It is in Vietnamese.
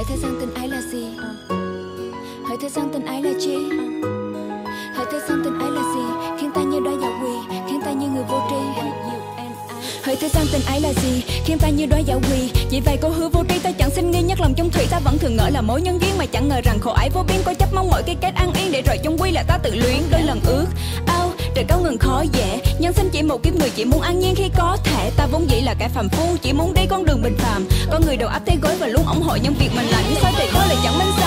Hỡi thế gian tình ái là gì? Hỡi thế gian tình ái là chi? Hỡi thế gian tình ái là gì? Khiến ta như đóa dạo quỳ, khiến ta như người vô tri. Hỡi thế gian tình ái là gì? Khiến ta như đóa dạo quỳ. Chỉ vậy câu hứa vô tri ta chẳng xin nghi nhắc lòng chung thủy. Ta vẫn thường ngỡ là mối nhân duyên mà chẳng ngờ rằng khổ ái vô biên. Cố chấp mong mọi cái kết an yên để rồi chung quy là ta tự luyến. Đôi lần ước ao trời cao ngừng khó dễ. Nhân sinh chỉ một kiếp người chỉ muốn an nhiên khi có thể. Ta vốn dĩ là kẻ phàm phu chỉ muốn đi con đường bình phàm. Con người đầu áp thế gối và luôn ủng hộ những việc mình làm. Nhưng sao trời có lại chẳng minh